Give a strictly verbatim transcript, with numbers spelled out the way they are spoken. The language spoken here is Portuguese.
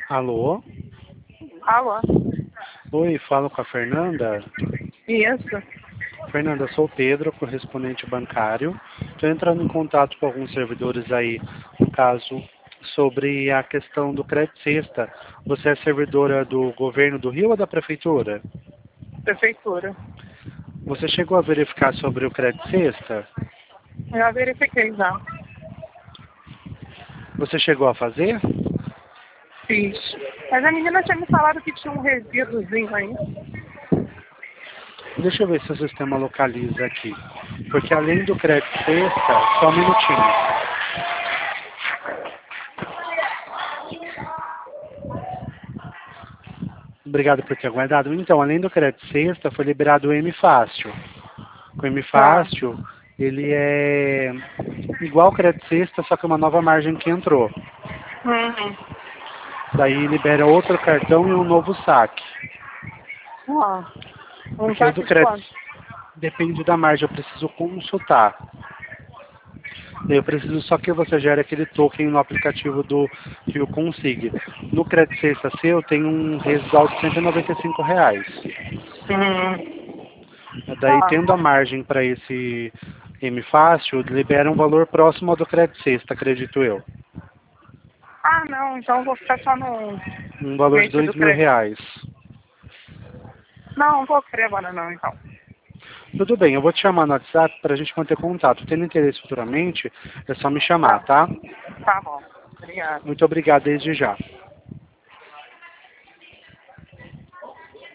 Alô? Alô? Oi, falo com a Fernanda. Isso. Fernanda, sou o Pedro, correspondente bancário. Estou entrando em contato com alguns servidores aí, no caso, sobre a questão do crédito sexta. Você é servidora do governo do Rio ou da prefeitura? Prefeitura. Você chegou a verificar sobre o crédito sexta? Já verifiquei já. Você chegou a fazer? Fiz. Mas a menina tinha me falado que tinha um resíduozinho aí. Deixa eu ver se o sistema localiza aqui. Porque além do crédito sexta, só um minutinho. Obrigado por ter aguardado. Então, além do crédito sexta, foi liberado o M Fácil. O M Ah. Fácil, ele é igual ao crédito sexta, só que uma nova margem que entrou. Uhum. Daí libera outro cartão e um novo saque. Ah. Um Porque o do saque de crédito quanto? depende da margem, eu preciso consultar. Daí eu preciso só que você gere aquele token no aplicativo do Rio Consig. No crédito sexta seu tem um residual de cento e noventa e cinco reais. Uhum. Daí Ah. tendo a margem para esse M Fácil, libera um valor próximo ao do crédito sexta, acredito eu. Ah, não. Então eu vou ficar só no Um valor de limite dois do mil crédito. reais. Não, não vou querer agora não, então. Tudo bem, eu vou te chamar no WhatsApp para a gente manter contato. Tendo interesse futuramente, é só me chamar, Tá. tá? Tá bom. Obrigada. Muito obrigado desde já.